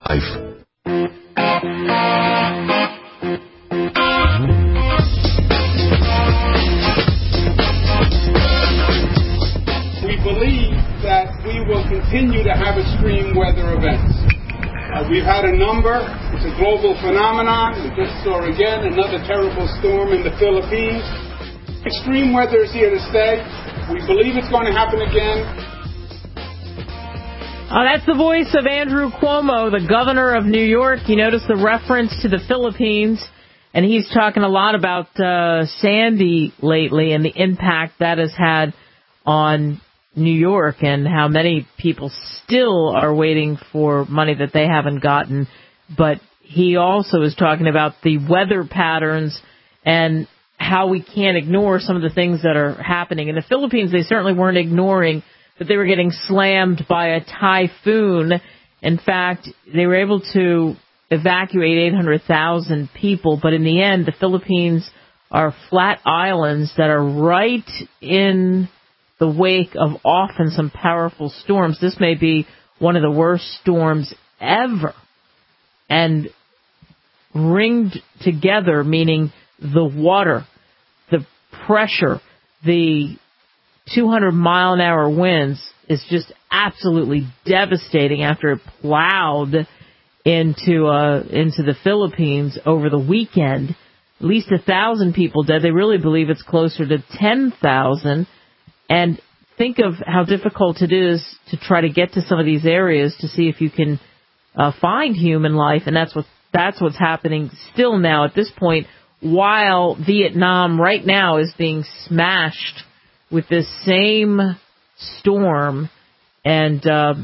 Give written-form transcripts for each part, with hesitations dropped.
We believe that we will continue to have extreme weather events. We've had a number. It's a global phenomenon. We just saw again another terrible storm in the Philippines. Extreme weather is here to stay. We believe it's going to happen again. That's the voice of Andrew Cuomo, the governor of New York. You notice the reference to the Philippines, and he's talking a lot about Sandy lately and the impact that has had on New York and how many people still are waiting for money that they haven't gotten. But he also is talking about the weather patterns and how we can't ignore some of the things that are happening. In the Philippines, they certainly weren't ignoring that they were getting slammed by a typhoon. In fact, they were able to evacuate 800,000 people. But in the end, the Philippines are flat islands that are right in the wake of often some powerful storms. This may be one of the worst storms ever. And ringed together, meaning the water, the pressure, the 200-mile-an-hour winds is just absolutely devastating after it plowed into the Philippines over the weekend. At least 1,000 people dead. They really believe it's closer to 10,000. And think of how difficult it is to try to get to some of these areas to see if you can find human life. And that's what's happening still now at this point, while Vietnam right now is being smashed with this same storm, and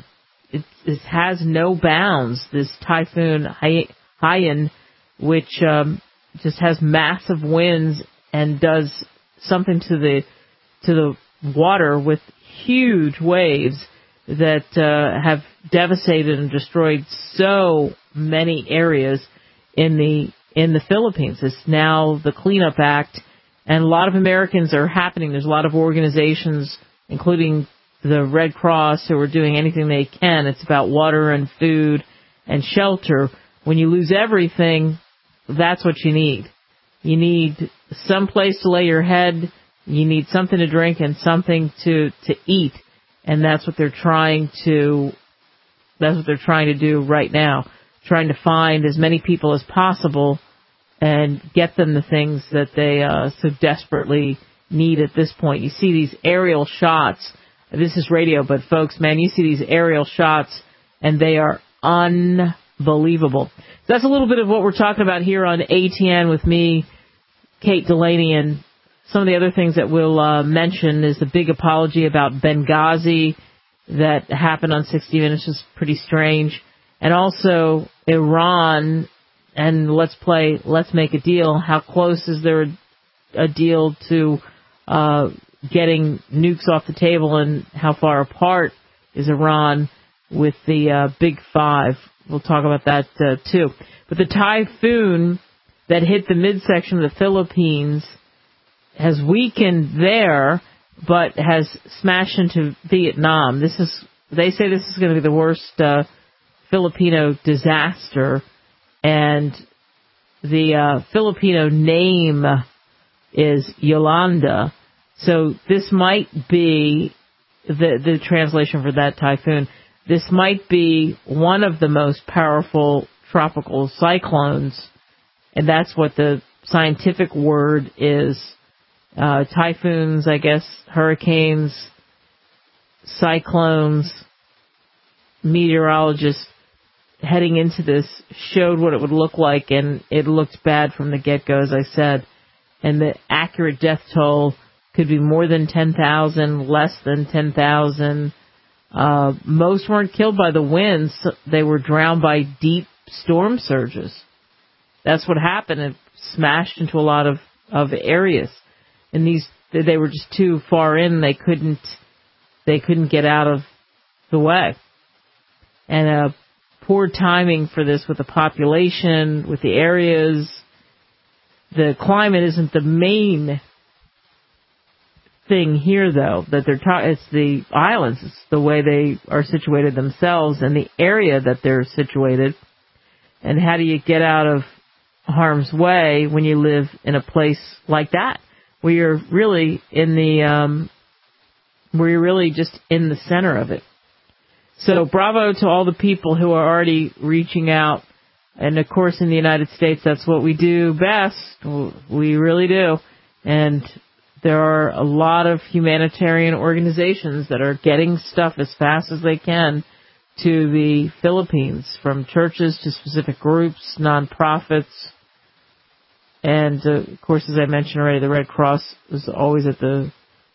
it has no bounds, this Typhoon Haiyan, which just has massive winds and does something to the water with huge waves that have devastated and destroyed so many areas in the Philippines. It's now the Cleanup Act, and a lot of Americans are happening. There's a lot of organizations, including the Red Cross, who are doing anything they can. It's about water and food and shelter. When you lose everything, that's what you need. You need some place to lay your head. You need something to drink and something to eat. And that's what they're trying to do right now. Trying to find as many people as possible and get them the things that they so desperately need at this point. You see these aerial shots. This is radio, but folks, man, you see these aerial shots, and they are unbelievable. That's a little bit of what we're talking about here on ATN with me, Kate Delaney, and some of the other things that we'll mention is the big apology about Benghazi that happened on 60 Minutes, which is pretty strange. And also Iran, and let's make a deal. How close is there a deal to getting nukes off the table, and how far apart is Iran with the Big Five? We'll talk about that too. But the typhoon that hit the midsection of the Philippines has weakened there, but has smashed into Vietnam. They say this is going to be the worst Filipino disaster, and the Filipino name is Yolanda. So this might be the translation for that typhoon. This might be one of the most powerful tropical cyclones, and that's what the scientific word is. Typhoons, I guess, hurricanes, cyclones. Meteorologists heading into this showed what it would look like, and it looked bad from the get-go, as I said. And the accurate death toll could be more than 10,000, less than 10,000. Most weren't killed by the winds. They were drowned by deep storm surges. That's what happened. It smashed into a lot of areas. And they were just too far in. They couldn't get out of the way. And poor timing for this with the population, with the areas. The climate isn't the main thing here, though. It's the islands. It's the way they are situated themselves and the area that they're situated. And how do you get out of harm's way when you live in a place like that, where you're really where you're really just in the center of it? So bravo to all the people who are already reaching out. And, of course, in the United States, that's what we do best. We really do. And there are a lot of humanitarian organizations that are getting stuff as fast as they can to the Philippines, from churches to specific groups, nonprofits. And, of course, as I mentioned already, the Red Cross is always at the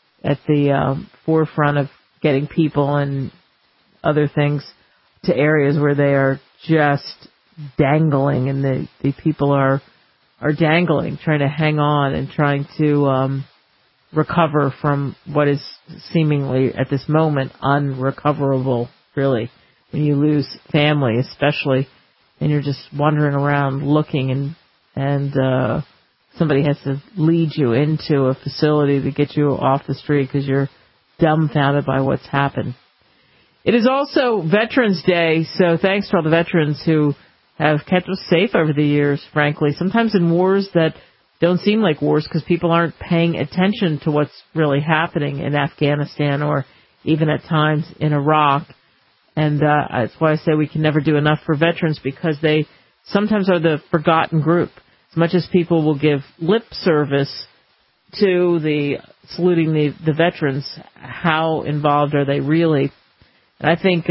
forefront of getting people and other things to areas where they are just dangling, and the people are dangling, trying to hang on and trying to recover from what is seemingly at this moment unrecoverable, really, when you lose family especially, and you're just wandering around looking, and somebody has to lead you into a facility to get you off the street because you're dumbfounded by what's happened. It is also Veterans Day, so thanks to all the veterans who have kept us safe over the years, frankly, sometimes in wars that don't seem like wars because people aren't paying attention to what's really happening in Afghanistan or even at times in Iraq. And that's why I say we can never do enough for veterans, because they sometimes are the forgotten group. As much as people will give lip service to the saluting the veterans, how involved are they really? And I think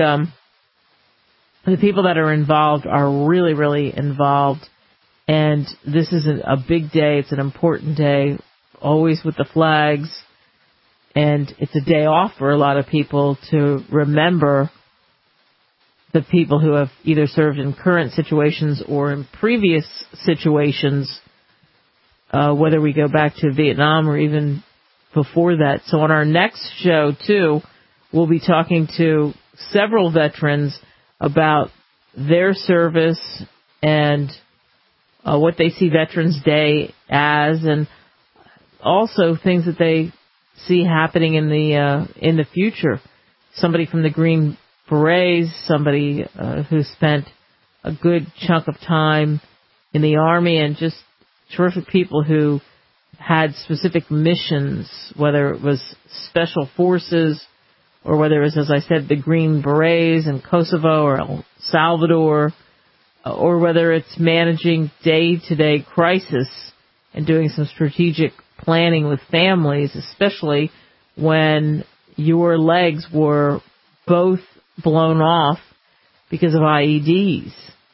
the people that are involved are really, really involved. And this is a big day. It's an important day, always with the flags. And it's a day off for a lot of people to remember the people who have either served in current situations or in previous situations, whether we go back to Vietnam or even before that. So on our next show, too, we'll be talking to several veterans about their service and what they see Veterans Day as, and also things that they see happening in the future. Somebody from the Green Berets, somebody who spent a good chunk of time in the Army, and just terrific people who had specific missions, whether it was special forces or whether it was, as I said, the Green Berets in Kosovo or El Salvador, or whether it's managing day-to-day crisis and doing some strategic planning with families, especially when your legs were both blown off because of IEDs.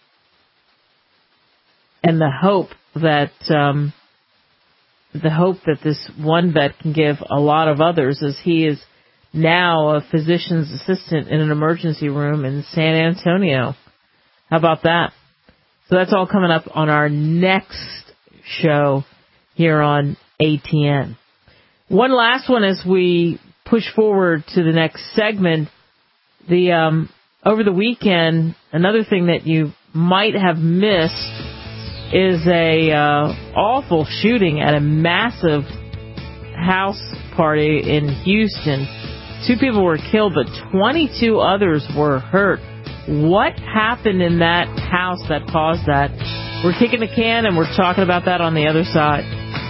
And the hope that this one vet can give a lot of others, as he is now a physician's assistant in an emergency room in San Antonio. How about that? So that's all coming up on our next show here on ATN. One last one as we push forward to the next segment. Over the weekend, another thing that you might have missed is a awful shooting at a massive house party in Houston. 2 people were killed, but 22 others were hurt. What happened in that house that caused that? We're kicking the can, and we're talking about that on the other side.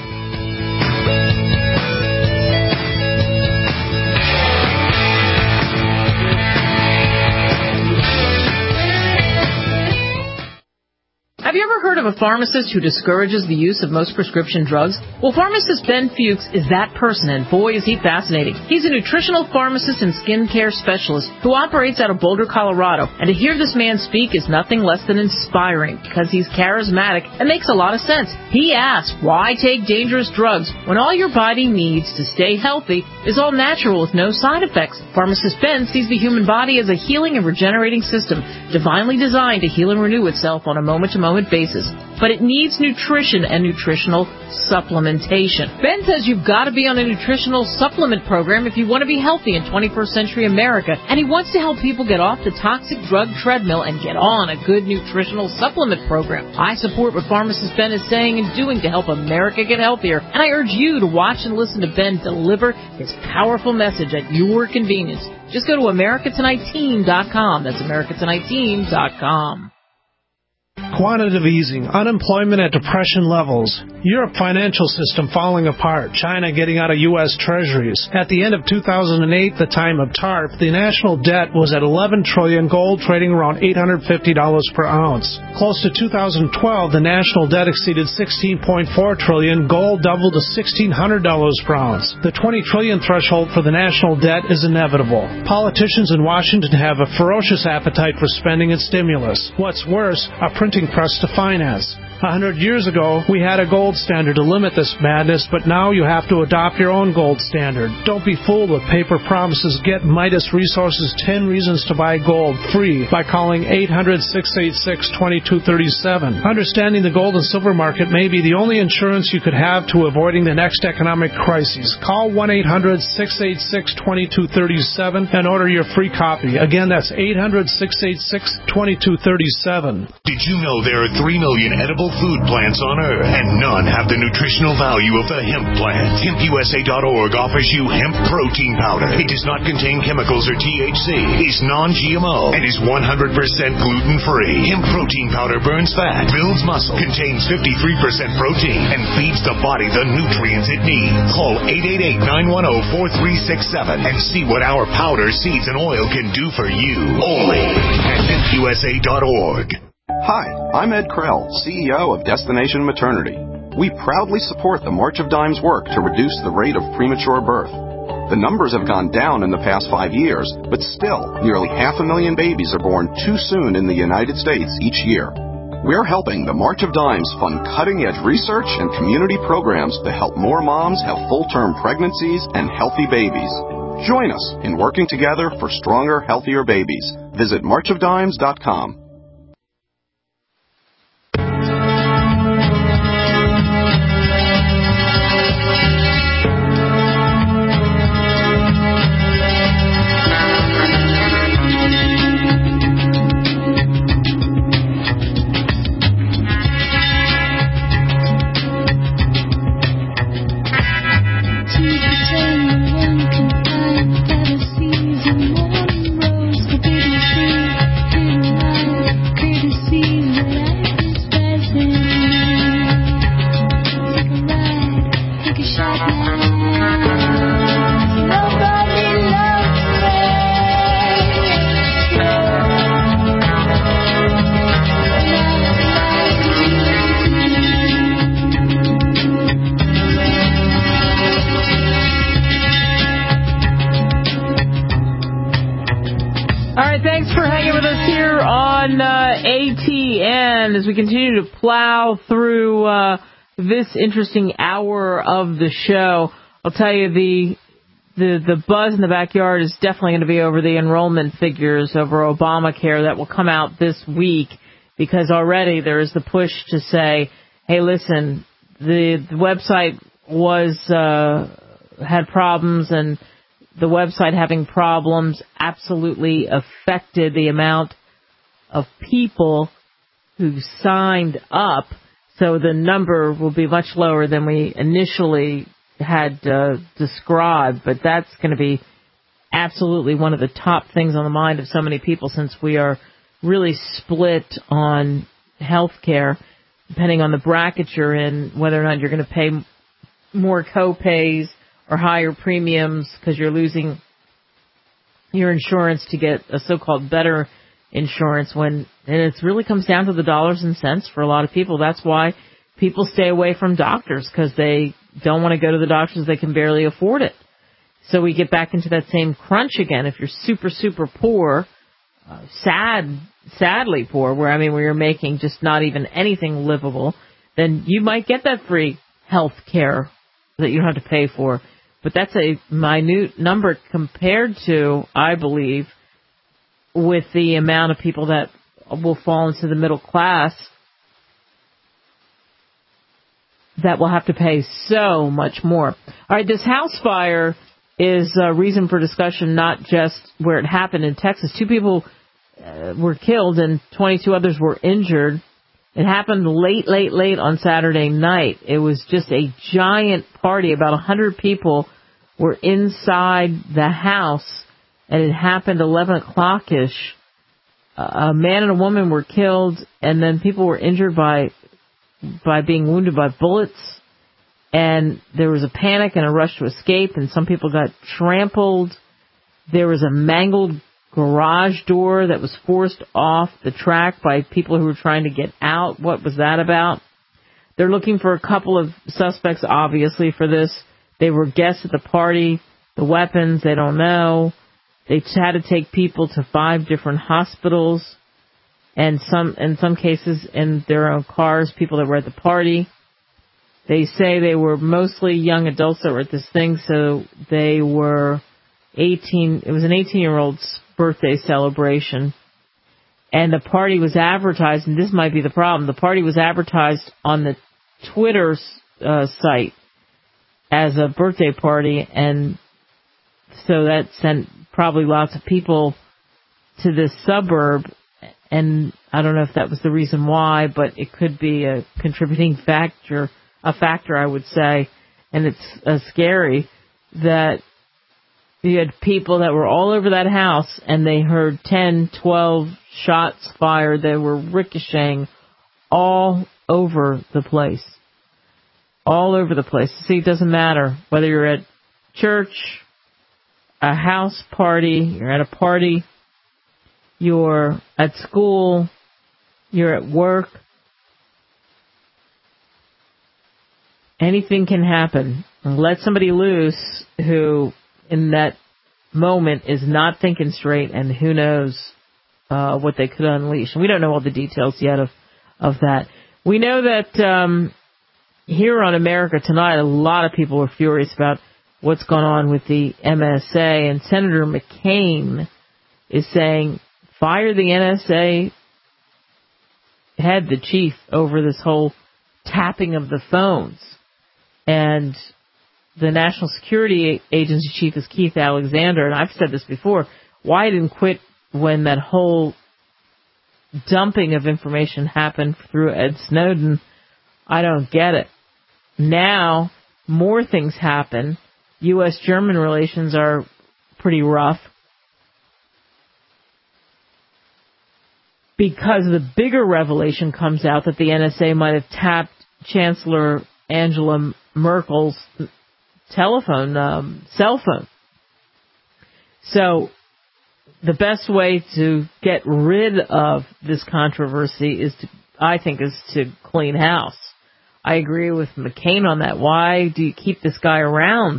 Have you ever heard of a pharmacist who discourages the use of most prescription drugs? Well, pharmacist Ben Fuchs is that person, and boy, is he fascinating. He's a nutritional pharmacist and skincare specialist who operates out of Boulder, Colorado. And to hear this man speak is nothing less than inspiring, because he's charismatic and makes a lot of sense. He asks, why take dangerous drugs when all your body needs to stay healthy is all natural with no side effects? Pharmacist Ben sees the human body as a healing and regenerating system, divinely designed to heal and renew itself on a moment-to-moment basis. But it needs nutrition and nutritional supplementation. Ben says you've got to be on a nutritional supplement program if you want to be healthy in 21st century America, and he wants to help people get off the toxic drug treadmill and get on a good nutritional supplement program. I support what pharmacist Ben is saying and doing to help America get healthier, and I urge you to watch and listen to Ben deliver his powerful message at your convenience. Just go to AmericaTonightTeam.com. That's AmericaTonightTeam.com. quantitative easing, unemployment at depression levels, Europe financial system falling apart, China getting out of U.S. treasuries. At the end of 2008, the time of TARP, the national debt was at $11 trillion, gold trading around $850 per ounce. Close to 2012, the national debt exceeded $16.4 trillion, gold doubled to $1,600 per ounce. The $20 trillion threshold for the national debt is inevitable. Politicians in Washington have a ferocious appetite for spending and stimulus. What's worse, a printing press to finance. 100 years ago, we had a gold standard to limit this madness, but now you have to adopt your own gold standard. Don't be fooled with paper promises. Get Midas Resources 10 Reasons to Buy Gold free by calling 800-686-2237. Understanding the gold and silver market may be the only insurance you could have to avoiding the next economic crisis. Call 1-800-686-2237 and order your free copy. Again, that's 800-686-2237. Did you know there are 3 million edible food plants on Earth, and none have the nutritional value of the hemp plant? HempUSA.org offers you hemp protein powder. It does not contain chemicals or THC, is non-GMO, and is 100% gluten-free. Hemp protein powder burns fat, builds muscle, contains 53% protein, and feeds the body the nutrients it needs. Call 888-910-4367 and see what our powder, seeds, and oil can do for you. Only at HempUSA.org. Hi, I'm Ed Krell, CEO of Destination Maternity. We proudly support the March of Dimes work to reduce the rate of premature birth. The numbers have gone down in the past 5 years, but still, nearly 500,000 babies are born too soon in the United States each year. We're helping the March of Dimes fund cutting-edge research and community programs to help more moms have full-term pregnancies and healthy babies. Join us in working together for stronger, healthier babies. Visit marchofdimes.com. ATN as we continue to plow through this interesting hour of the show. I'll tell you, the buzz in the backyard is definitely going to be over the enrollment figures over Obamacare that will come out this week, because already there is the push to say, hey, listen, the website had problems, and the website having problems absolutely affected the amount of people who signed up, so the number will be much lower than we initially had described. But that's going to be absolutely one of the top things on the mind of so many people, since we are really split on health care, depending on the bracket you're in, whether or not you're going to pay more co-pays or higher premiums because you're losing your insurance to get a so-called better insurance, and it really comes down to the dollars and cents for a lot of people. That's why people stay away from doctors, because they don't want to go to the doctors. They can barely afford it. So we get back into that same crunch again. If you're super, super poor, sadly poor, where you're making just not even anything livable, then you might get that free health care that you don't have to pay for. But that's a minute number compared to, I believe, with the amount of people that will fall into the middle class that will have to pay so much more. All right, this house fire is a reason for discussion, not just where it happened in Texas. 2 people were killed and 22 others were injured. It happened late on Saturday night. It was just a giant party. About 100 people were inside the house, and it happened 11 o'clock-ish. a man and a woman were killed, and then people were injured by being wounded by bullets, and there was a panic and a rush to escape, and some people got trampled. There was a mangled garage door that was forced off the track by people who were trying to get out. What was that about? They're looking for a couple of suspects, obviously, for this. They were guests at the party. The weapons, they don't know. They had to take people to 5 different hospitals, and in some cases in their own cars, people that were at the party. They say they were mostly young adults that were at this thing, so they were 18. It was an 18-year-old's birthday celebration, and the party was advertised, and this might be the problem. The party was advertised on the Twitter site as a birthday party, and so that sent probably lots of people to this suburb, and I don't know if that was the reason why, but it could be a contributing factor, I would say, and it's scary that you had people that were all over that house, and they heard 10, 12 shots fired. They were ricocheting all over the place. All over the place. See, it doesn't matter whether you're at church, a house party, you're at a party, you're at school, you're at work. Anything can happen. Let somebody loose who, in that moment, is not thinking straight, and who knows what they could unleash. And we don't know all the details yet of that. We know that here on America Tonight, a lot of people were furious about what's going on with the NSA, and Senator McCain is saying, fire the NSA head, the chief, over this whole tapping of the phones. And the National Security Agency chief is Keith Alexander, and I've said this before, why didn't quit when that whole dumping of information happened through Ed Snowden? I don't get it. Now, more things happen. U.S.-German relations are pretty rough because the bigger revelation comes out that the NSA might have tapped Chancellor Angela Merkel's cell phone. So the best way to get rid of this controversy is to clean house. I agree with McCain on that. Why do you keep this guy around?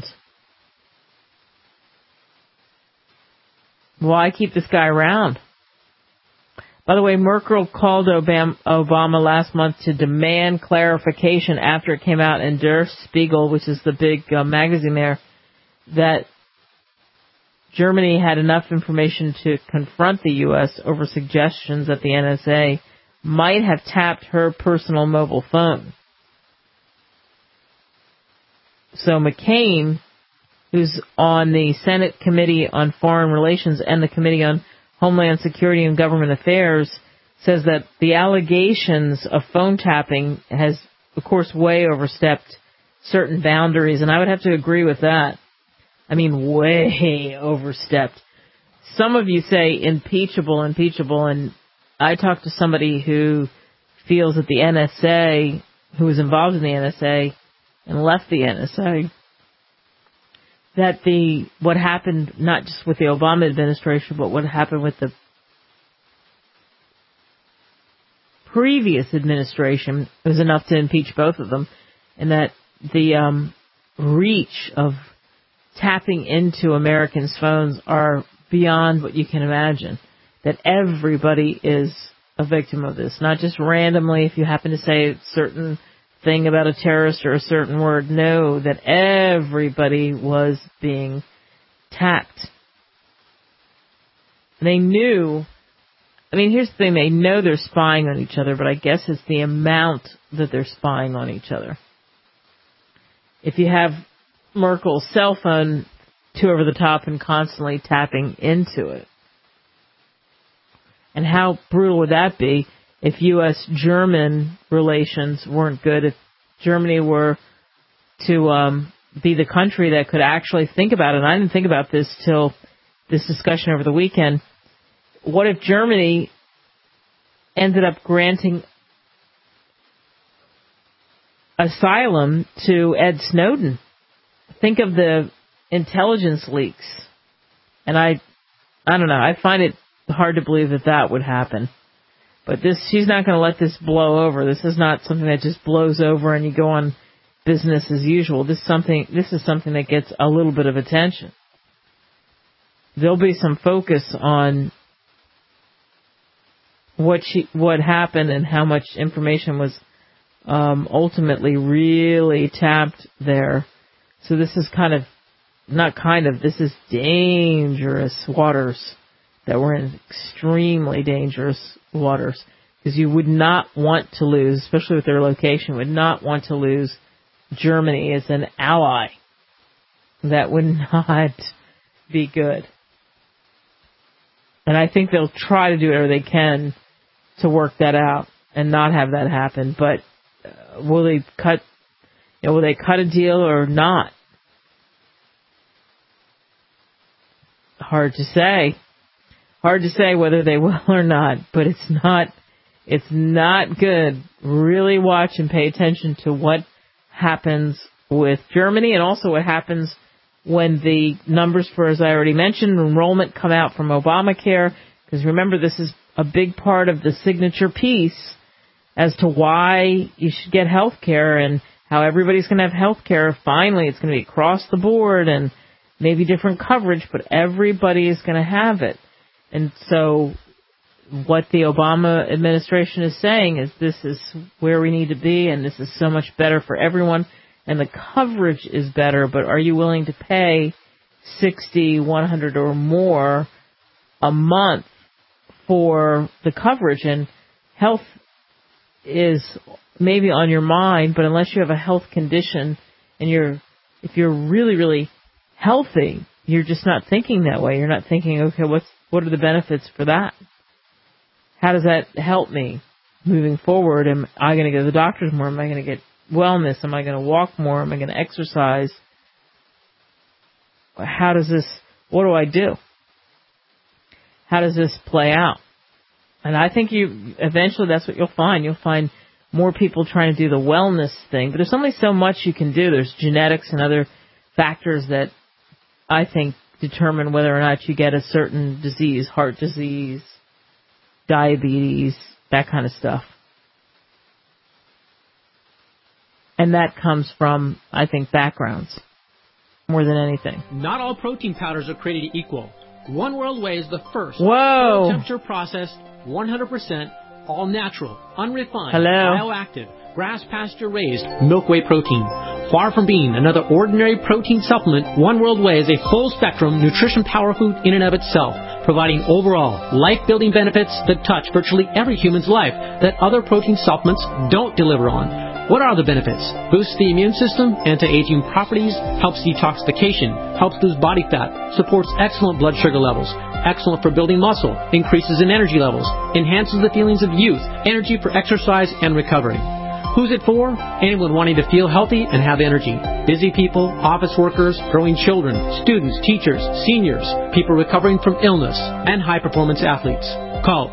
Why keep this guy around? By the way, Merkel called Obama last month to demand clarification after it came out in Der Spiegel, which is the big magazine there, that Germany had enough information to confront the U.S. over suggestions that the NSA might have tapped her personal mobile phone. So McCain, who's on the Senate Committee on Foreign Relations and the Committee on Homeland Security and Government Affairs, says that the allegations of phone tapping has, of course, way overstepped certain boundaries, and I would have to agree with that. I mean, way overstepped. Some of you say impeachable, and I talked to somebody who feels that the NSA, who was involved in the NSA and left the NSA, that what happened, not just with the Obama administration, but what happened with the previous administration was enough to impeach both of them, and that the reach of tapping into Americans' phones are beyond what you can imagine, that everybody is a victim of this, not just randomly if you happen to say a certain thing about a terrorist or a certain word. No, that everybody was being tapped. They knew, here's the thing, they know they're spying on each other, but I guess it's the amount that they're spying on each other. If you have Merkel's cell phone too over the top and constantly tapping into it, and how brutal would that be if U.S.-German relations weren't good, if Germany were to be the country that could actually think about it. And I didn't think about this till this discussion over the weekend. What if Germany ended up granting asylum to Ed Snowden. Think of the intelligence leaks. And I don't know, I find it hard to believe that would happen. But she's not going to let this blow over. This is not something that just blows over and you go on business as usual. This is something that gets a little bit of attention. There'll be some focus on what happened and how much information was ultimately really tapped there. So this is this is dangerous waters, that we're in extremely dangerous waters, because you would not want to lose, especially with their location, would not want to lose Germany as an ally. That would not be good. And I think they'll try to do whatever they can to work that out and not have that happen. But will they cut a deal or not? Hard to say. Hard to say whether they will or not, but it's not good. Really watch and pay attention to what happens with Germany, and also what happens when the numbers for, as I already mentioned, enrollment come out from Obamacare, because remember, this is a big part of the signature piece as to why you should get health care and how everybody's going to have health care. Finally, it's going to be across the board and maybe different coverage, but everybody is going to have it. And so what the Obama administration is saying is this is where we need to be, and this is so much better for everyone, and the coverage is better, but are you willing to pay $60, $100 or more a month for the coverage? And health is maybe on your mind, but unless you have a health condition and if you're really, really healthy, you're just not thinking that way. You're not thinking, okay, what are the benefits for that? How does that help me moving forward? Am I going to go to the doctors more? Am I going to get wellness? Am I going to walk more? Am I going to exercise? What do I do? How does this play out? And I think eventually that's what you'll find. You'll find more people trying to do the wellness thing, but there's only so much you can do. There's genetics and other factors that I think determine whether or not you get a certain disease, heart disease, diabetes, that kind of stuff. And that comes from, I think, backgrounds more than anything. Not all protein powders are created equal. One World Whey is the first. Whoa! Temperature processed, 100%, all natural, unrefined, Hello. bioactive, grass pasture raised milk whey protein. Far from being another ordinary protein supplement, One World Whey is a full spectrum nutrition power food in and of itself, providing overall life-building benefits that touch virtually every human's life that other protein supplements don't deliver on. What are the benefits? Boosts the immune system, anti-aging properties, helps detoxification, helps lose body fat, supports excellent blood sugar levels, excellent for building muscle, increases in energy levels, enhances the feelings of youth, energy for exercise and recovery. Who's it for? Anyone wanting to feel healthy and have energy. Busy people, office workers, growing children, students, teachers, seniors, people recovering from illness, and high-performance athletes. Call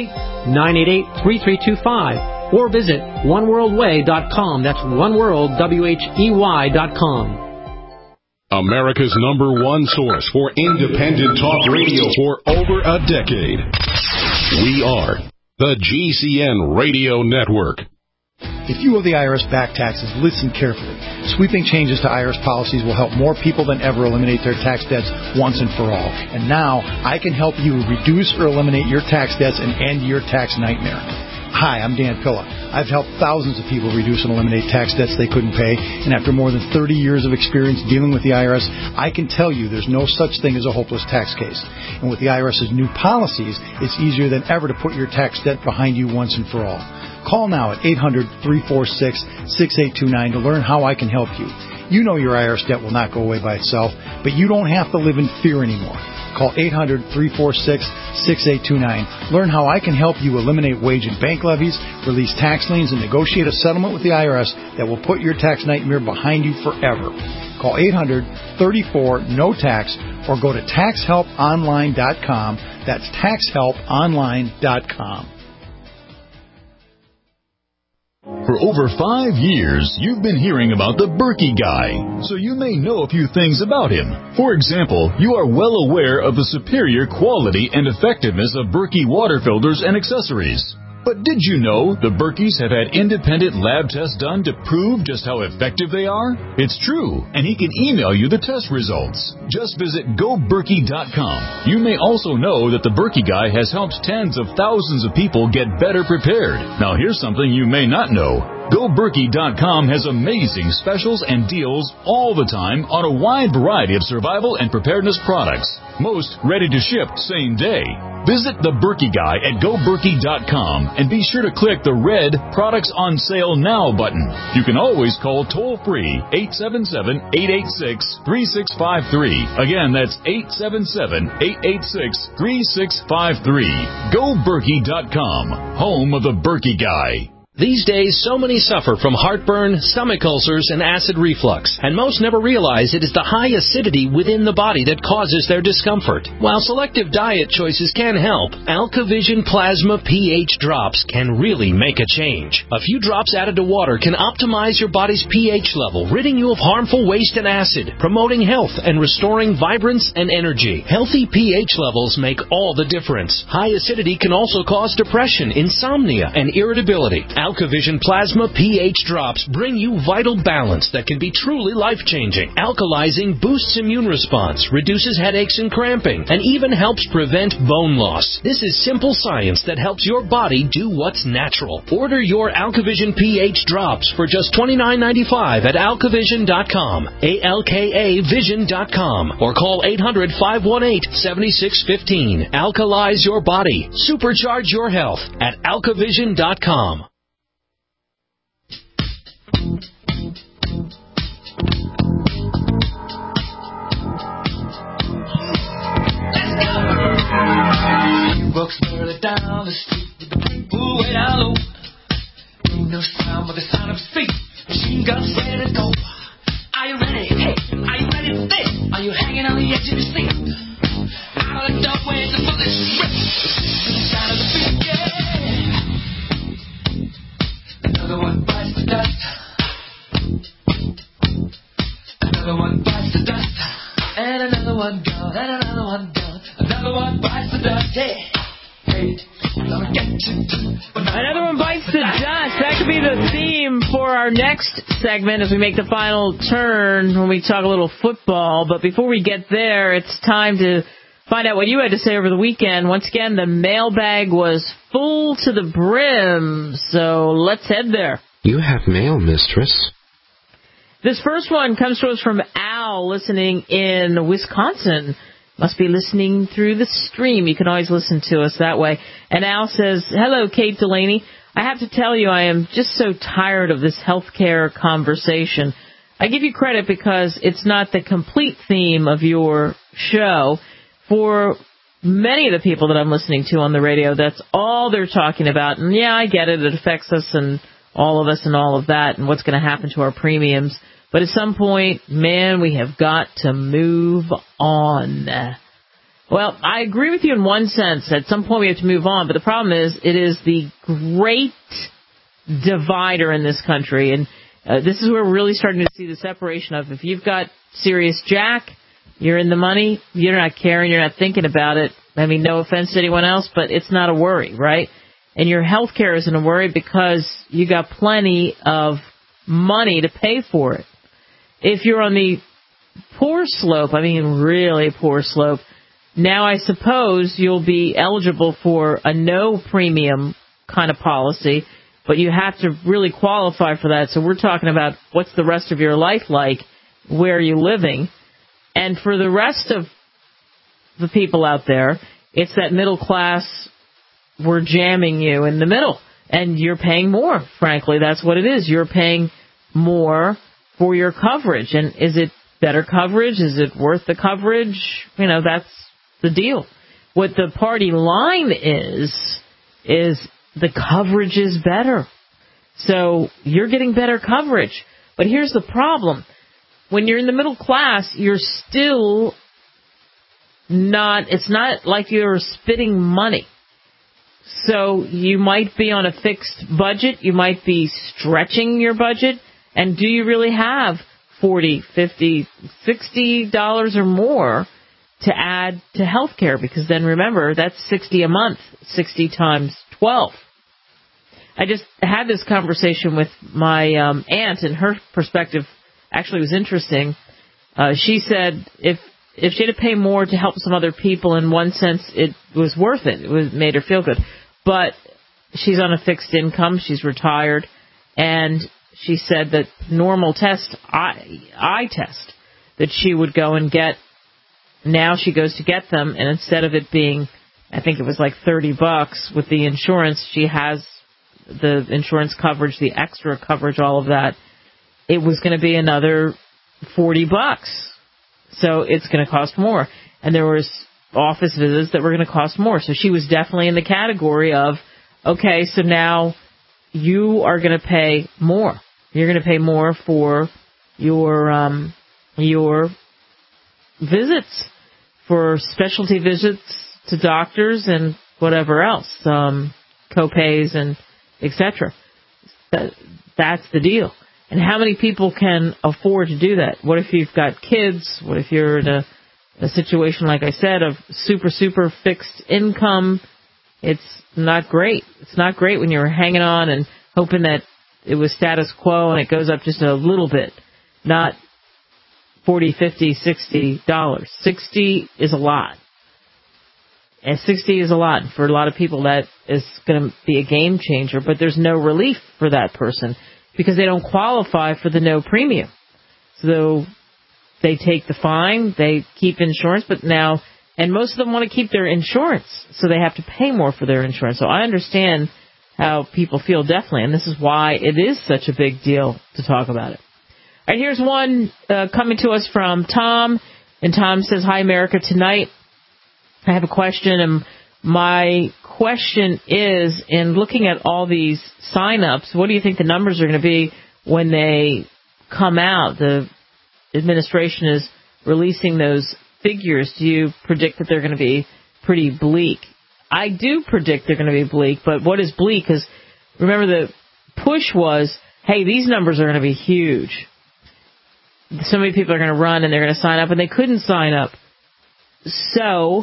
888-988-3325 or visit oneworldwhey.com. That's oneworldwhey.com. America's #1 source for independent talk radio for over a decade. We are the GCN Radio Network. If you owe the IRS back taxes, listen carefully. Sweeping changes to IRS policies will help more people than ever eliminate their tax debts once and for all. And now, I can help you reduce or eliminate your tax debts and end your tax nightmare. Hi, I'm Dan Pilla. I've helped thousands of people reduce and eliminate tax debts they couldn't pay, and after more than 30 years of experience dealing with the IRS, I can tell you there's no such thing as a hopeless tax case. And with the IRS's new policies, it's easier than ever to put your tax debt behind you once and for all. Call now at 800-346-6829 to learn how I can help you. You know your IRS debt will not go away by itself, but you don't have to live in fear anymore. Call 800-346-6829. Learn how I can help you eliminate wage and bank levies, release tax liens, and negotiate a settlement with the IRS that will put your tax nightmare behind you forever. Call 800-34-NO-TAX or go to taxhelponline.com. That's taxhelponline.com. For over 5 years, you've been hearing about the Berkey Guy, so you may know a few things about him. For example, you are well aware of the superior quality and effectiveness of Berkey water filters and accessories. But did you know the Berkeys have had independent lab tests done to prove just how effective they are? It's true, and he can email you the test results. Just visit GoBerkey.com. You may also know that the Berkey Guy has helped tens of thousands of people get better prepared. Now here's something you may not know. GoBerkey.com has amazing specials and deals all the time on a wide variety of survival and preparedness products. Most ready to ship same day. Visit the Berkey Guy at GoBerkey.com and be sure to click the red Products on Sale Now button. You can always call toll-free 877-886-3653. Again, that's 877-886-3653. GoBerkey.com, home of the Berkey Guy. These days, so many suffer from heartburn, stomach ulcers, and acid reflux, and most never realize it is the high acidity within the body that causes their discomfort. While selective diet choices can help, AlkaVision Plasma pH drops can really make a change. A few drops added to water can optimize your body's pH level, ridding you of harmful waste and acid, promoting health and restoring vibrance and energy. Healthy pH levels make all the difference. High acidity can also cause depression, insomnia, and irritability. AlkaVision Plasma pH drops bring you vital balance that can be truly life-changing. Alkalizing boosts immune response, reduces headaches and cramping, and even helps prevent bone loss. This is simple science that helps your body do what's natural. Order your AlkaVision pH drops for just $29.95 at alkavision.com, ALKAvision.com, or call 800-518-7615. Alkalize your body. Supercharge your health at alkavision.com. Walks barely down the street with the people way down low. Ain't no sound but the sound of his feet. Machine guns ready to go. Are you ready? Hey, are you ready for this? Are you hanging on the edge of your seat? Out of the doorways of the street. The sound of the beat, yeah. Another one bites the dust. Another one bites the dust. And another one gone. And another one gone. Another one bites the dust. Hey. Another one bites the dust. That could be the theme for our next segment as we make the final turn when we talk a little football. But before we get there, it's time to find out what you had to say over the weekend. Once again, the mailbag was full to the brim. So let's head there. You have mail, mistress. This first one comes to us from Al, listening in Wisconsin. Must be listening through the stream. You can always listen to us that way. And Al says, hello, Kate Delaney. I have to tell you, I am just so tired of this healthcare conversation. I give you credit because it's not the complete theme of your show. For many of the people that I'm listening to on the radio, that's all they're talking about. And yeah, I get it. It affects us and all of us and all of that and what's going to happen to our premiums. But at some point, man, we have got to move on. Well, I agree with you in one sense. At some point, we have to move on. But the problem is, it is the great divider in this country. And this is where we're really starting to see the separation of if you've got Serious Jack, you're in the money, you're not caring, you're not thinking about it. I mean, no offense to anyone else, but it's not a worry, right? And your health care isn't a worry because you got plenty of money to pay for it. If you're on the poor slope, I mean really poor slope, now I suppose you'll be eligible for a no premium kind of policy, but you have to really qualify for that. So we're talking about what's the rest of your life like, where are you living? And for the rest of the people out there, it's that middle class, we're jamming you in the middle, and you're paying more, frankly. That's what it is. You're paying more for your coverage. And is it better coverage? Is it worth the coverage? You know, that's the deal. What the party line is the coverage is better. So you're getting better coverage. But here's the problem. When you're in the middle class, you're still not, it's not like you're spitting money. So you might be on a fixed budget. You might be stretching your budget. And do you really have $40, $50, $60 or more to add to health care? Because then remember, that's $60 a month, 60 times 12. I just had this conversation with my aunt, and her perspective actually was interesting. She said if she had to pay more to help some other people, in one sense, it was worth it. It made her feel good. But she's on a fixed income. She's retired. And she said that normal test, eye test, that she would go and get, now she goes to get them, and instead of it being, I think it was like $30 with the insurance, she has the insurance coverage, the extra coverage, all of that. It was going to be another $40. So it's going to cost more. And there was office visits that were going to cost more. So she was definitely in the category of, okay, so now you are going to pay more. You're going to pay more for your visits, for specialty visits to doctors and whatever else, co-pays and etc. That's the deal. And how many people can afford to do that? What if you've got kids? What if you're in a situation, like I said, of super fixed income? It's not great. It's not great when you're hanging on and hoping that it was status quo and it goes up just a little bit, not $40, $50, $60. 60 is a lot. And 60 is a lot. For a lot of people, that is going to be a game changer, but there's no relief for that person because they don't qualify for the no premium. So they take the fine, they keep insurance, but now, and most of them want to keep their insurance, so they have to pay more for their insurance. So I understand how people feel, definitely, and this is why it is such a big deal to talk about it. All right, here's one coming to us from Tom, and Tom says, "Hi, America. Tonight I have a question, and my question is, in looking at all these sign-ups, what do you think the numbers are going to be when they come out? The administration is releasing those figures. Do you predict that they're going to be pretty bleak?" I do predict they're going to be bleak, but what is bleak? Because remember, the push was, hey, these numbers are going to be huge. So many people are going to run and they're going to sign up, and they couldn't sign up. So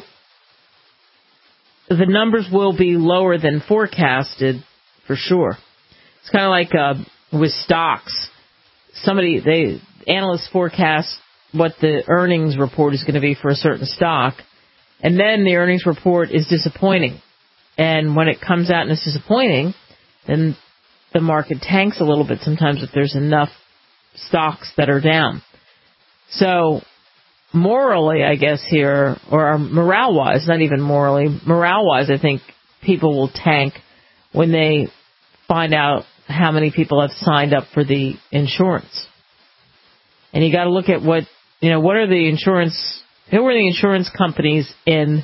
the numbers will be lower than forecasted for sure. It's kind of like with stocks. Analysts forecast what the earnings report is going to be for a certain stock, and then the earnings report is disappointing. And when it comes out and it's disappointing, then the market tanks a little bit sometimes if there's enough stocks that are down. So morally, I guess here, or morale-wise, not even morally, morale-wise, I think people will tank when they find out how many people have signed up for the insurance. And you got to look at who are the insurance companies in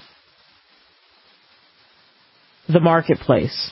the marketplace?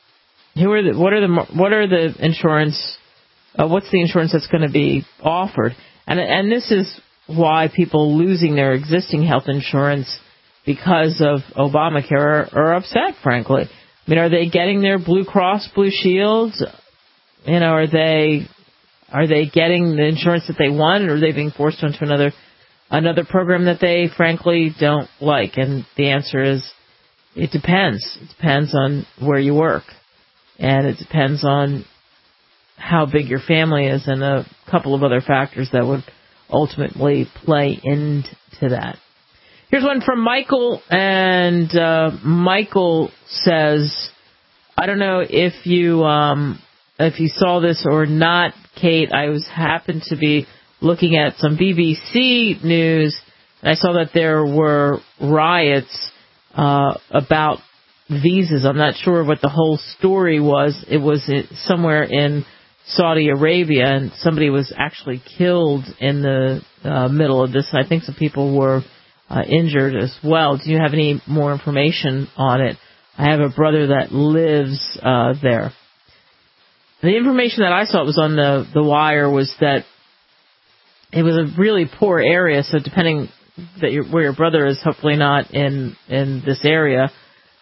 What's the insurance that's going to be offered? And this is why people losing their existing health insurance because of Obamacare are upset, frankly. I mean, are they getting their Blue Cross Blue Shields? Are they getting the insurance that they want, or are they being forced onto another program that they frankly don't like? And the answer is, it depends. It depends on where you work, and it depends on how big your family is, and a couple of other factors that would ultimately play into that. Here's one from Michael, and Michael says, I don't know if you saw this or not, Kate. I happened to be looking at some BBC news, and I saw that there were riots about visas. I'm not sure what the whole story was. It was somewhere in Saudi Arabia, and somebody was actually killed in the middle of this. I think some people were injured as well. Do you have any more information on it? I have a brother that lives there. The information that I saw was on the wire was that it was a really poor area, so depending where your brother is, hopefully not in this area,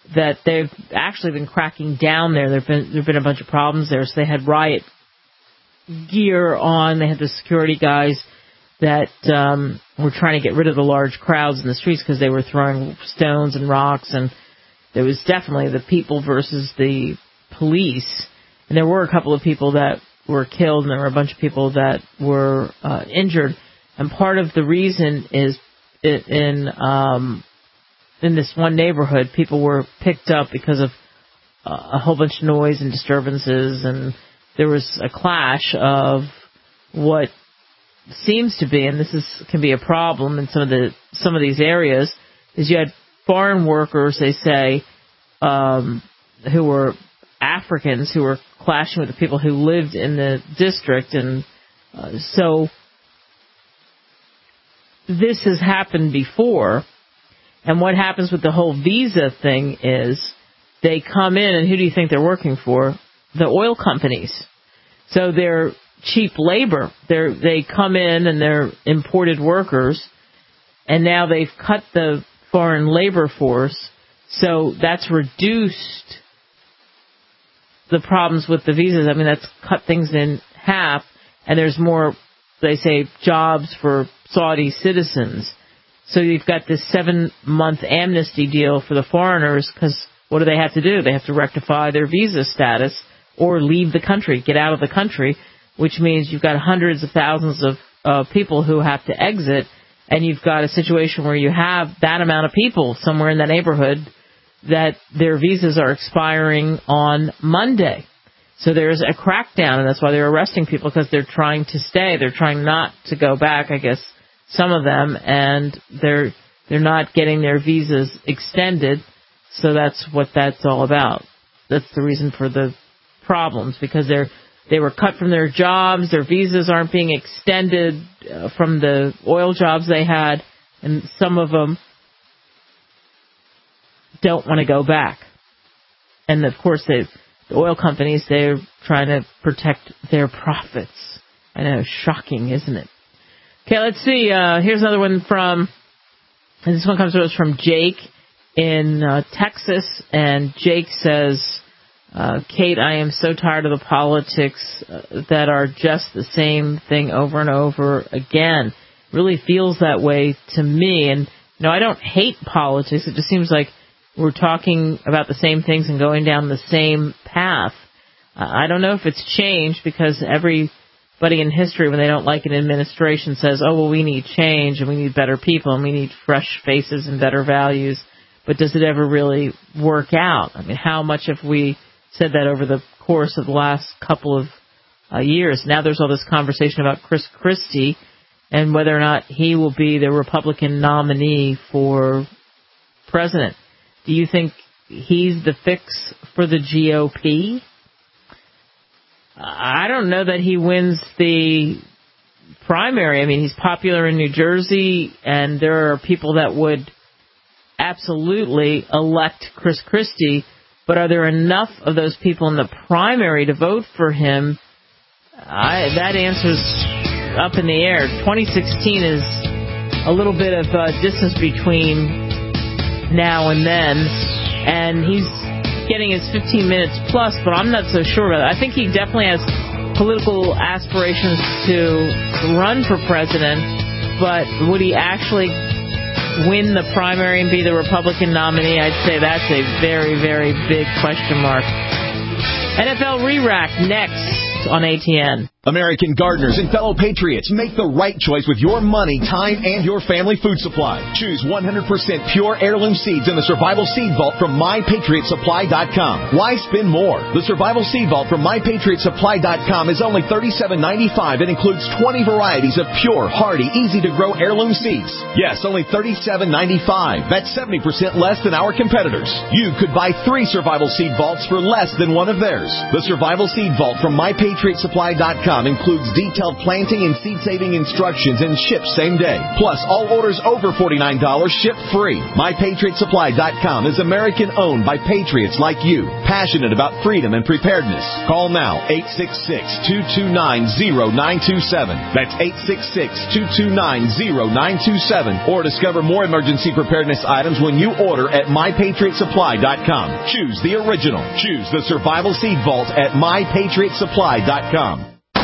that they've actually been cracking down there. There've been a bunch of problems there. So they had riot gear on. They had the security guys that were trying to get rid of the large crowds in the streets because they were throwing stones and rocks, and there was definitely the people versus the police. And there were a couple of people that were killed, and there were a bunch of people that were injured. And part of the reason is in this one neighborhood, people were picked up because of a whole bunch of noise and disturbances, and there was a clash of what seems to be, and can be a problem in some of these areas, is you had foreign workers, they say, who were Africans who were clashing with the people who lived in the district, and so this has happened before. And what happens with the whole visa thing is they come in, and who do you think they're working for? The oil companies. So they're cheap labor. They come in and they're imported workers, and now they've cut the foreign labor force, so that's reduced the problems with the visas. I mean, that's cut things in half, and there's more, they say, jobs for Saudi citizens. So you've got this 7-month amnesty deal for the foreigners, because what do they have to do? They have to rectify their visa status or leave the country, get out of the country, which means you've got hundreds of thousands of people who have to exit, and you've got a situation where you have that amount of people somewhere in that neighborhood that their visas are expiring on Monday. So there's a crackdown, and that's why they're arresting people, because they're trying to stay. They're trying not to go back, I guess, some of them, and they're not getting their visas extended, so that's what that's all about. That's the reason for the problems, because they were cut from their jobs, their visas aren't being extended from the oil jobs they had, and some of them don't want to go back. And of course, the oil companies, they're trying to protect their profits. I know, shocking, isn't it? Okay, let's see. Here's another one this one comes to us from Jake in Texas, and Jake says, Kate, I am so tired of the politics that are just the same thing over and over again. It really feels that way to me. And, I don't hate politics. It just seems like we're talking about the same things and going down the same path. I don't know if it's changed, because everybody in history, when they don't like an administration, says, oh, well, we need change and we need better people and we need fresh faces and better values. But does it ever really work out? I mean, how much have we said that over the course of the last couple of years? Now there's all this conversation about Chris Christie and whether or not he will be the Republican nominee for president. Do you think he's the fix for the GOP? I don't know that he wins the primary. I mean, he's popular in New Jersey, and there are people that would absolutely elect Chris Christie, but are there enough of those people in the primary to vote for him? That answer's up in the air. 2016 is a little bit of distance between now and then, and he's getting his 15 minutes plus, but I'm not so sure about it. I think he definitely has political aspirations to run for president, but would he actually win the primary and be the Republican nominee? I'd say that's a very, very big question mark. NFL Re-Rack next on ATN. American gardeners and fellow patriots, make the right choice with your money, time, and your family food supply. Choose 100% pure heirloom seeds in the Survival Seed Vault from MyPatriotSupply.com. Why spend more? The Survival Seed Vault from MyPatriotSupply.com is only $37.95 and includes 20 varieties of pure, hardy, easy-to-grow heirloom seeds. Yes, only $37.95. That's 70% less than our competitors. You could buy 3 Survival Seed Vaults for less than one of theirs. The Survival Seed Vault from MyPatriotSupply.com. MyPatriotSupply.com includes detailed planting and seed-saving instructions and ships same day. Plus, all orders over $49 ship free. MyPatriotSupply.com is American-owned by patriots like you, passionate about freedom and preparedness. Call now, 866-229-0927. That's 866-229-0927. Or discover more emergency preparedness items when you order at MyPatriotSupply.com. Choose the original. Choose the Survival Seed Vault at MyPatriotSupply.com.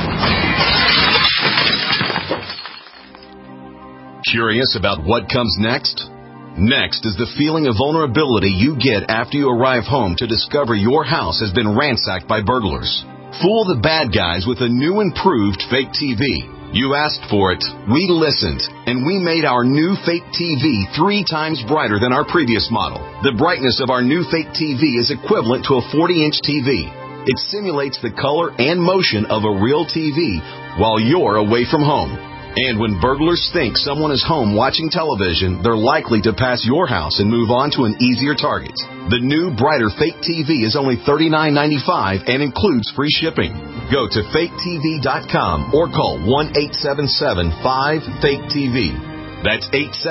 Curious about what comes next? Next is the feeling of vulnerability you get after you arrive home to discover your house has been ransacked by burglars. Fool the bad guys with a new improved fake TV. You asked for it, we listened, and we made our new fake TV 3 times brighter than our previous model. The brightness of our new fake TV is equivalent to a 40-inch TV. It simulates the color and motion of a real TV while you're away from home. And when burglars think someone is home watching television, they're likely to pass your house and move on to an easier target. The new, brighter fake TV is only $39.95 and includes free shipping. Go to faketv.com or call 1-877-5-FAKE-TV. That's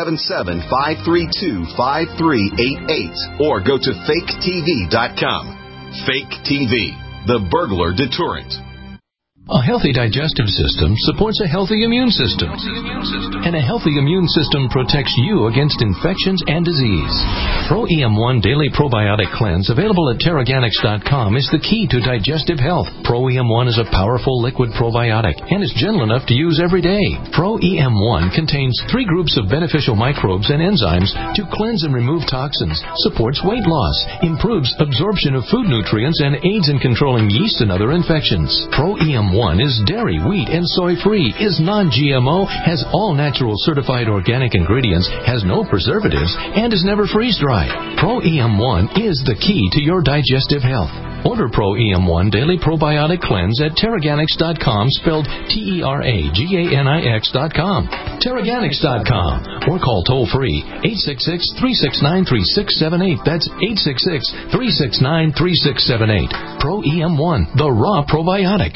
877-532-5388 or go to faketv.com. Fake TV, the burglar deterrent. A healthy digestive system supports a healthy immune system. And a healthy immune system protects you against infections and disease. Pro-EM1 Daily Probiotic Cleanse, available at Teraganix.com, is the key to digestive health. Pro-EM1 is a powerful liquid probiotic and is gentle enough to use every day. Pro-EM1 contains 3 groups of beneficial microbes and enzymes to cleanse and remove toxins, supports weight loss, improves absorption of food nutrients, and aids in controlling yeast and other infections. Pro-EM1 is dairy, wheat, and soy-free, is non-GMO, has all natural certified organic ingredients, has no preservatives, and is never freeze-dried. Pro-EM1 is the key to your digestive health. Order Pro-EM1 Daily Probiotic Cleanse at Teraganix.com, spelled Teraganix.com. Teraganix.com, or call toll-free 866-369-3678. That's 866-369-3678. Pro-EM1, the raw probiotic.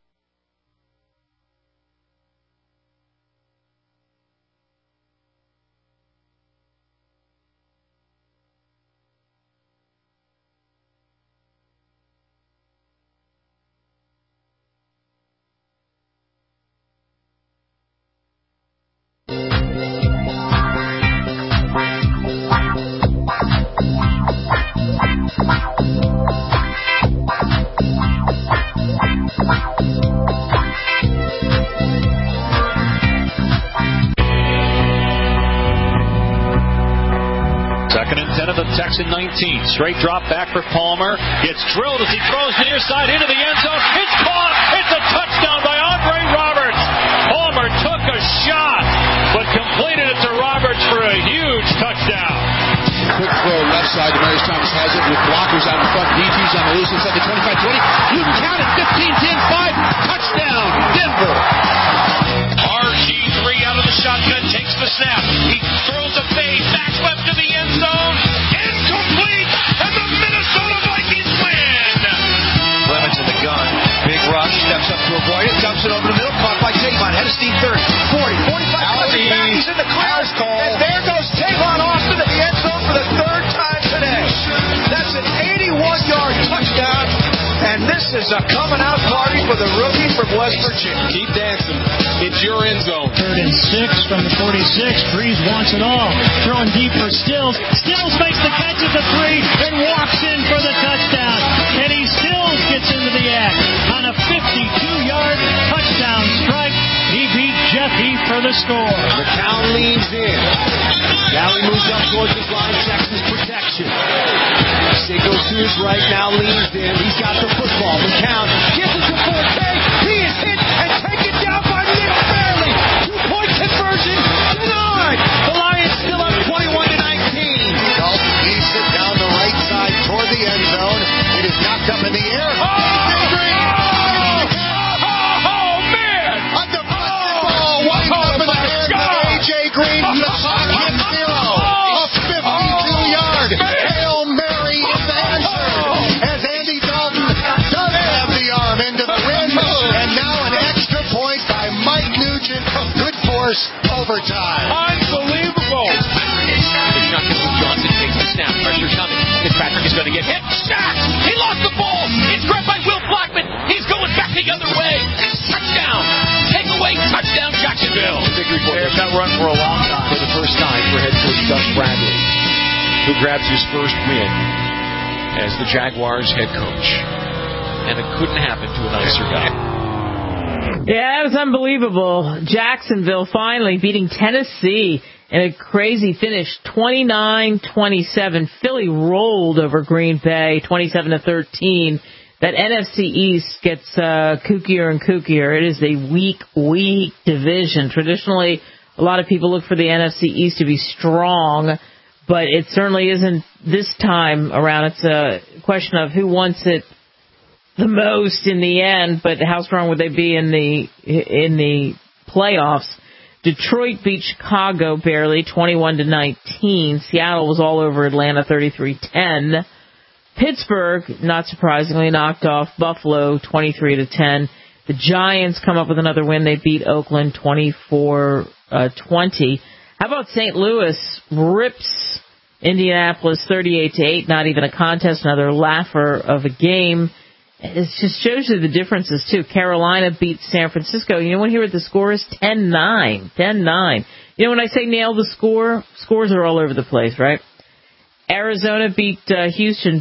Texan 19. Straight drop back for Palmer. Gets drilled as he throws near side into the end zone. It's caught. It's a touchdown by Andre Roberts. Palmer took a shot, but completed it to Roberts for a huge touchdown. Quick throw left side. Demarius Thomas has it with blockers out in front. DT's on the loose inside the 25-20. You can count it. 15-10-5. Touchdown, Denver. RG3 out of the shotgun. Takes the snap. He throws a fade. Back left to the end zone. Incomplete. And the Minnesota Vikings win. Clemens in the gun. Big rush. Steps up to avoid it. Dumps it over the middle. Caught by Tavon. Head of steam 30. 40. 45. Coming back. He's in the clear. And there goes Tavon Austin in the end zone for the 3rd time today. That's an 81-yard touchdown. And this is a coming out party for the rookie from West Virginia. Keep dancing. It's your end zone. 3rd and 6 from the 46. Breeze wants it all. Throwing deep for Stills. Stills makes the catch at the 3 and walks in for the touchdown. Eddie Stills gets into the act on a 52-yard touchdown strike. He beat Jeff Heath for the score. McCown leans in. Galley moves up towards his line. Texas protection. Siegel to his right, now leans in. He's got the football. McCown gives it to Forte. He is hit and taken down by Nick Fairley. 2-point conversion denied. The Lions still up 21-19. Dalton leads it down the right side toward the end zone. It is knocked up in the air. Green from the top hit zero. A 52-yard Hail Mary is answered as Andy Dalton does have the arm into the wind. force overtime. Unbelievable. Johnson takes the snap. Pressure coming. Fitzpatrick is going to get hit. Sacked. He lost the ball. It's grabbed by Will Blackman. He's going back the other way. Touchdown. Takeaway. Touchdown, Jacksonville. Victory for that run for a long time. For the first time for head coach Gus Bradley, who grabs his first win as the Jaguars head coach. And it couldn't happen to a nicer guy. Yeah, that was unbelievable. Jacksonville finally beating Tennessee in a crazy finish, 29-27. Philly rolled over Green Bay, 27-13. That NFC East gets kookier and kookier. It is a weak division. Traditionally, a lot of people look for the NFC East to be strong, but it certainly isn't this time around. It's a question of who wants it the most in the end, but how strong would they be in the playoffs? Detroit beat Chicago barely, 21-19. Seattle was all over Atlanta, 33-10. Pittsburgh, not surprisingly, knocked off Buffalo, 23-10. The Giants come up with another win. They beat Oakland, 24-20. How about St. Louis rips Indianapolis, 38-8? Not even a contest, another laugher of a game. It just shows you the differences, too. Carolina beat San Francisco. You know what here the score is? 10-9. 10-9. You know, when I say nail the score, scores are all over the place, right? Arizona beat Houston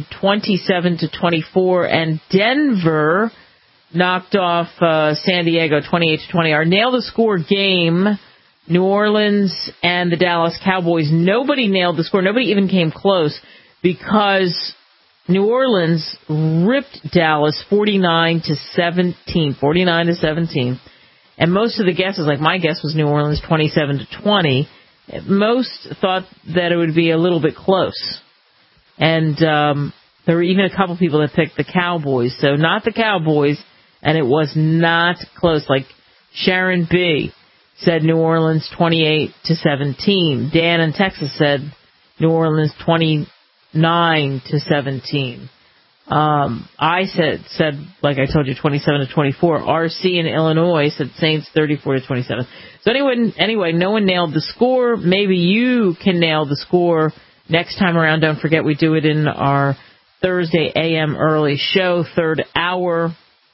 27-24, and Denver knocked off San Diego 28-20. Our nail the score game, New Orleans and the Dallas Cowboys. Nobody nailed the score. Nobody even came close because New Orleans ripped Dallas 49-17. 49-17. And most of the guesses, like my guess was New Orleans 27-20. Most thought that it would be a little bit close. And there were even a couple people that picked the Cowboys. So not the Cowboys, and it was not close. Like Sharon B. said New Orleans 28-17. Dan in Texas said New Orleans 29-17. I said, like I told you, 27-24. RC in Illinois said Saints 34-27. So anyway, no one nailed the score. Maybe you can nail the score next time around. Don't forget we do it in our Thursday AM early show, third hour.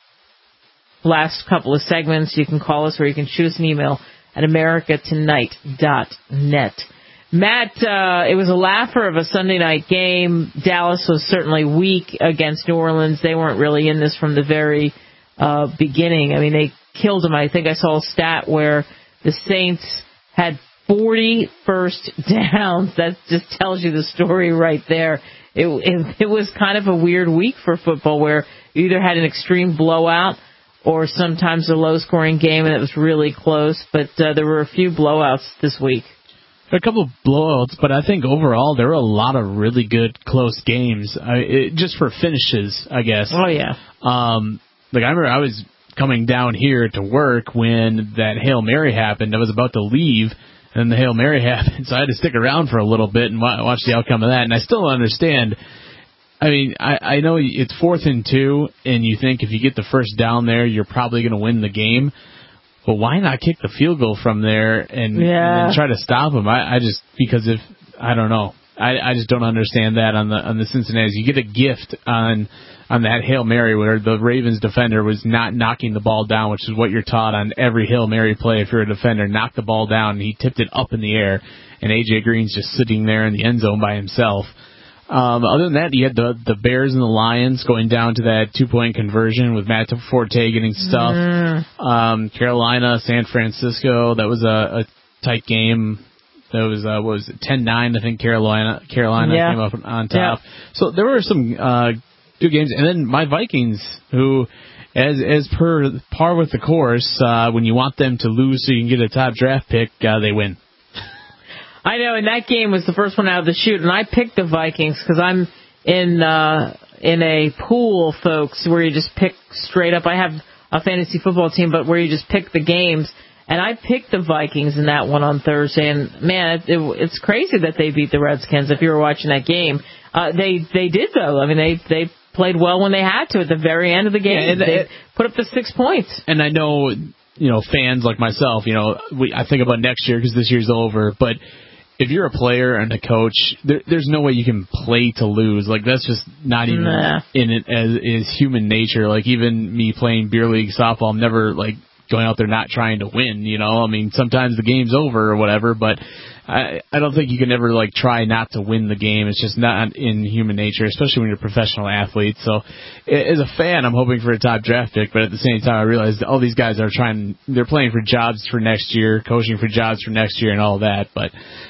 Last couple of segments, you can call us or you can shoot us an email at americatonight.net. Matt, it was a laugher of a Sunday night game. Dallas was certainly weak against New Orleans. They weren't really in this from the very beginning. I mean, they killed them. I think I saw a stat where the Saints had 40 first downs. That just tells you the story right there. It was kind of a weird week for football where you either had an extreme blowout or sometimes a low-scoring game, and it was really close. But there were a few blowouts this week. A couple of blowouts, but I think overall there were a lot of really good close games. Just for finishes, I guess. Oh, yeah. I remember I was coming down here to work when that Hail Mary happened. I was about to leave, and the Hail Mary happened, so I had to stick around for a little bit and watch the outcome of that. And I still don't understand. I mean, I know it's 4th and 2, and you think if you get the first down there, you're probably going to win the game. But why not kick the field goal from there and then try to stop them? I just don't know. I just don't understand that on the Cincinnati. You get a gift on that Hail Mary where the Ravens defender was not knocking the ball down, which is what you're taught on every Hail Mary play. If you're a defender, knock the ball down, and he tipped it up in the air, and A.J. Green's just sitting there in the end zone by himself. Other than that, you had the Bears and the Lions going down to that 2-point conversion with Matt Forte getting stuffed. Carolina, San Francisco, that was a tight game. That was, 10-9, I think Carolina came up on top. Yeah. So there were some good games. And then my Vikings, who, as per par with the course, when you want them to lose so you can get a top draft pick, they win. I know, and that game was the first one out of the chute, and I picked the Vikings because I'm in a pool, folks, where you just pick straight up. I have a fantasy football team, but where you just pick the games, and I picked the Vikings in that one on Thursday, and man, it's crazy that they beat the Redskins. If you were watching that game, they did though. I mean, they played well when they had to at the very end of the game. Yeah, they put up the 6 points. And I know fans like myself, I think about next year because this year's over. But if you're a player and a coach, there's no way you can play to lose. Like, that's just not even in it as is human nature. Like, even me playing beer league softball, I'm never like going out there not trying to win. I mean, sometimes the game's over or whatever, but I don't think you can ever like try not to win the game. It's just not in human nature, especially when you're a professional athlete. So as a fan, I'm hoping for a top draft pick, but at the same time, I realize all these guys they're playing for jobs for next year, coaching for jobs for next year and all that. But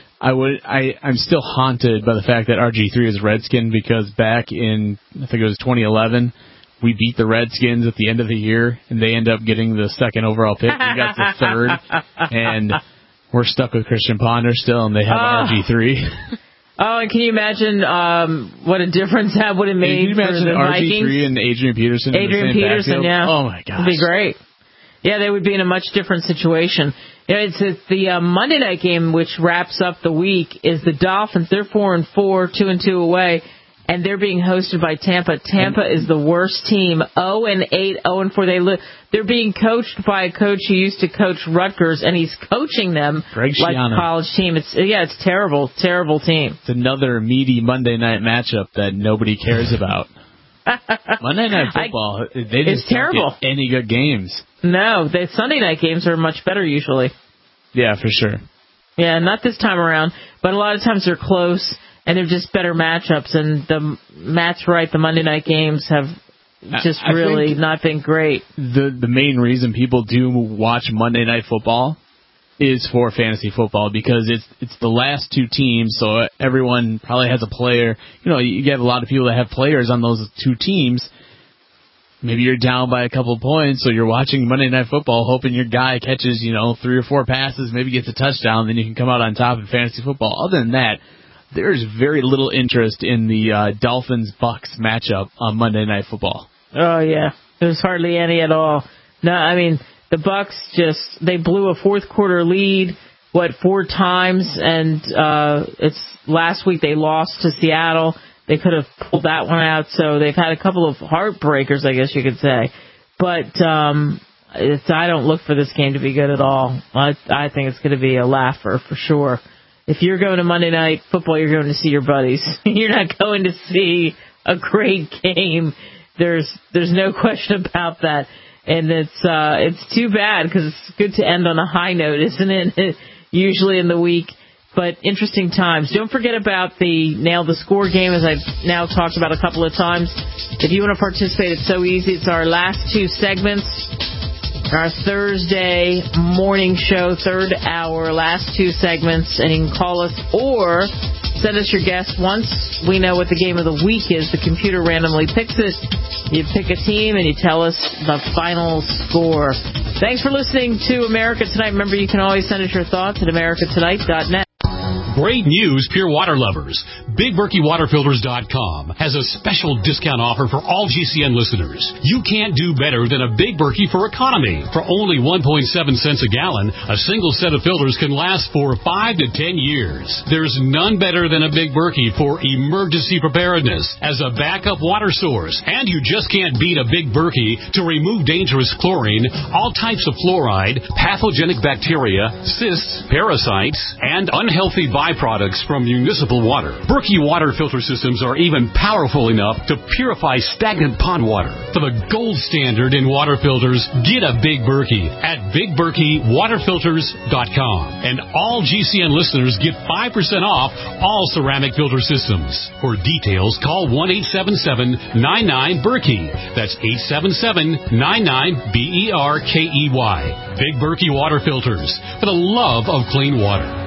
I'm still haunted by the fact that RG3 is Redskin, because back in, I think it was 2011, we beat the Redskins at the end of the year, and they end up getting the second overall pick. We got the third, and we're stuck with Christian Ponder still, and they have RG3. Oh, and can you imagine what a difference that would have made for the Vikings? RG3 and Adrian Peterson in the same backfield? Yeah. Oh, my gosh. It'd be great. Yeah, they would be in a much different situation. It's the Monday night game, which wraps up the week, is the Dolphins. They're 4-4, 2-2 away, and they're being hosted by Tampa. Tampa is the worst team, 0-8, 0-4. They're being coached by a coach who used to coach Rutgers, and he's coaching them like a college team. It's terrible team. It's another meaty Monday night matchup that nobody cares about. Monday Night Football, they just don't get any good games. No, the Sunday night games are much better usually. Yeah, for sure. Yeah, not this time around, but a lot of times they're close, and they're just better matchups. And Matt's right, the Monday night games have just really not been great. The main reason people do watch Monday Night Football is for fantasy football, because it's the last two teams, so everyone probably has a player. You get a lot of people that have players on those two teams. Maybe you're down by a couple of points, so you're watching Monday Night Football hoping your guy catches, 3 or 4 passes, maybe gets a touchdown, then you can come out on top in fantasy football. Other than that, there's very little interest in the Dolphins-Bucks matchup on Monday Night Football. Oh, yeah. There's hardly any at all. No, I mean, the Bucks they blew a fourth quarter lead, 4 times, and it's last week they lost to Seattle. They could have pulled that one out, so they've had a couple of heartbreakers, I guess you could say. But I don't look for this game to be good at all. I think it's going to be a laugher for sure. If you're going to Monday Night Football, you're going to see your buddies. You're not going to see a great game. There's no question about that. And it's too bad, because it's good to end on a high note, isn't it? Usually in the week. But interesting times. Don't forget about the Nail the Score game, as I've now talked about a couple of times. If you want to participate, it's so easy. It's our last 2 segments. Our Thursday morning show, 3rd hour, last 2 segments. And you can call us or send us your guess. Once we know what the game of the week is, the computer randomly picks it. You pick a team and you tell us the final score. Thanks for listening to America Tonight. Remember, you can always send us your thoughts at americatonight.net. Great news, pure water lovers. BigBerkeyWaterFilters.com has a special discount offer for all GCN listeners. You can't do better than a Big Berkey for economy. For only 1.7 cents a gallon, a single set of filters can last for 5 to 10 years. There's none better than a Big Berkey for emergency preparedness as a backup water source. And you just can't beat a Big Berkey to remove dangerous chlorine, all types of fluoride, pathogenic bacteria, cysts, parasites, and unhealthy byproducts from municipal water. Berkey water filter systems are even powerful enough to purify stagnant pond water. For the gold standard in water filters, get a Big Berkey at BigBerkeyWaterFilters.com. And all GCN listeners get 5% off all ceramic filter systems. For details, call 1-877-99-BERKEY. That's 877-99-BERKEY. Big Berkey Water Filters, for the love of clean water.